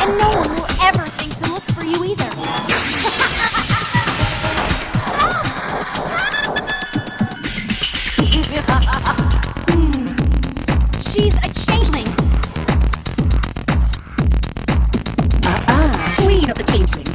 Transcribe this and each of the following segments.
And no one will ever think to look for you either. She's a changeling. Queen of the changelings.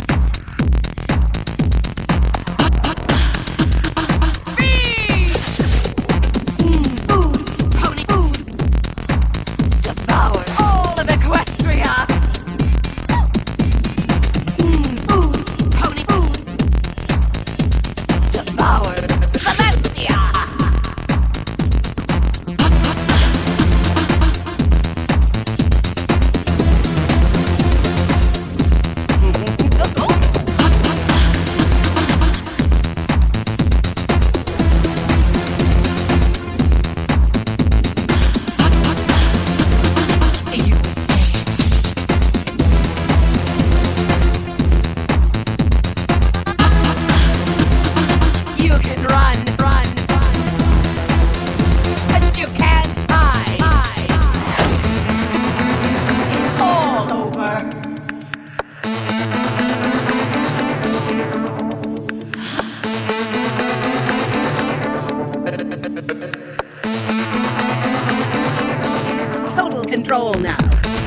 Control now.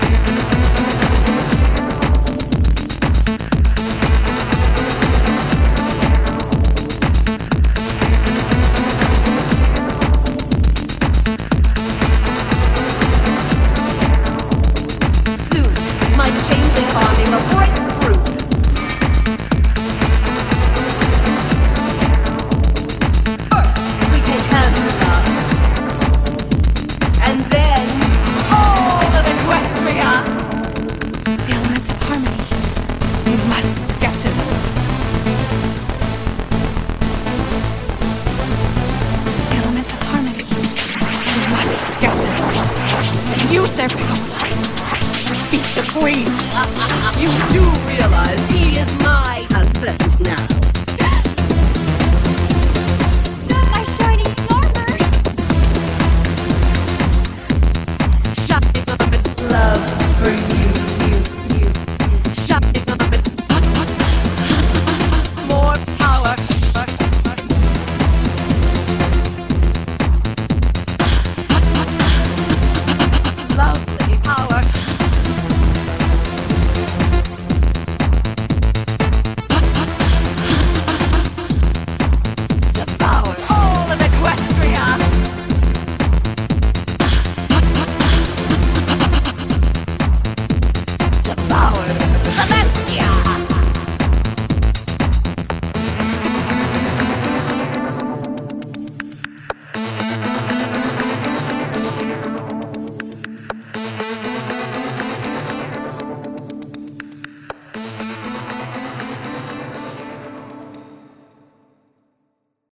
Soon, my changeling army will break through. First, we take hands with us. And then all of Equestria! The elements of harmony. We must get to them. The elements of harmony. We must get to them. Use their powers. Beat the queen. You do realize he is my husband now. My shining armor. Shining of his love for you.